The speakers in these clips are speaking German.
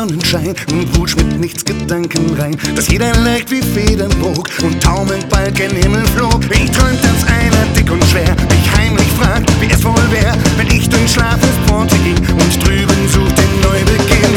Sonnenschein und wutsch mit nichts Gedanken rein, dass jeder leicht wie Federn wog und taumelnd bald gen Himmel flog. Ich träumt, dass einer dick und schwer mich heimlich fragt, wie es wohl wär, wenn ich durch Schlafenspforte ging und drüben sucht den Neubeginn.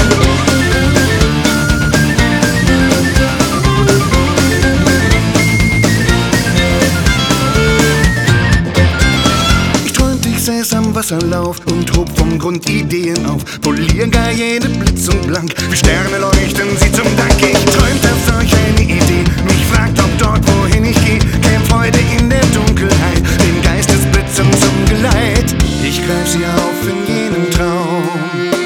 Am Wasserlauf und hob vom Grund Ideen auf, polier gar jede Blitz und blank, wie Sterne leuchten sie zum Dank. Ich träumt, dass solch eine Idee mich fragt, ob dort, wohin ich geh, käm Freude in der Dunkelheit, den Geistesblitzen zum Geleit. Ich greif sie auf in jenem Traum.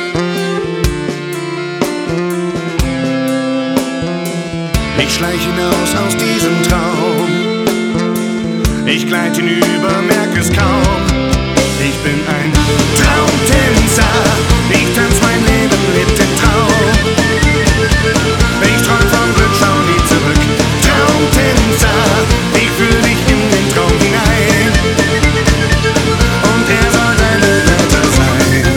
Ich schleich hinaus aus diesem Traum. Ich gleit hinüber, merk es kaum. Ich bin ein Traumtänzer, ich tanz mein Leben mit dem Traum. Ich träum vom Glück, schau nie zurück. Traumtänzer, ich fühl dich in den Traum hinein. Und er soll deine Wärter sein.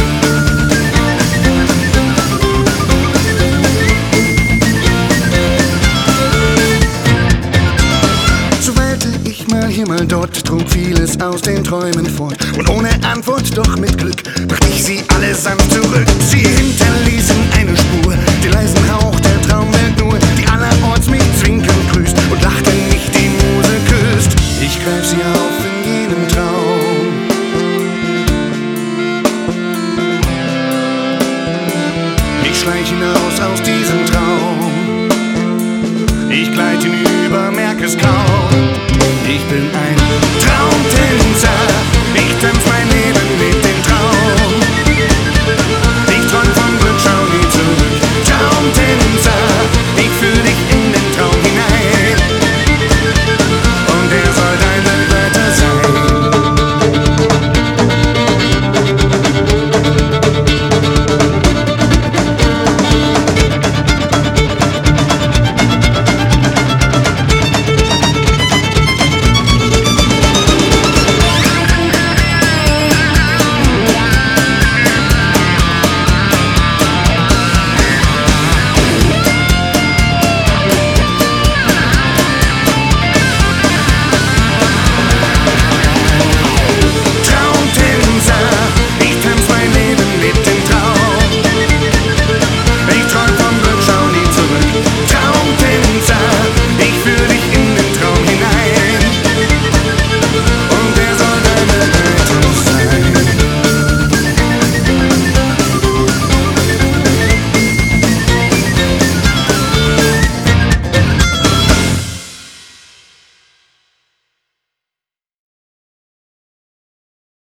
So weilte ich mal hier, mal dort, trug vieles aus den Träumen fort. Und ohne Antwort, doch mit Glück, bracht ich sie allesamt zurück. Sie hinterließen eine Spur, den leisen Hauch der Traumwelt nur, die allerorts mich zwinkernd grüßt und lacht, wenn mich die Muse küsst. Ich greif sie auf in jenem Traum. Ich schleich hinaus aus diesem Traum. Ich gleit hinüber, merk es kaum. Ich bin ein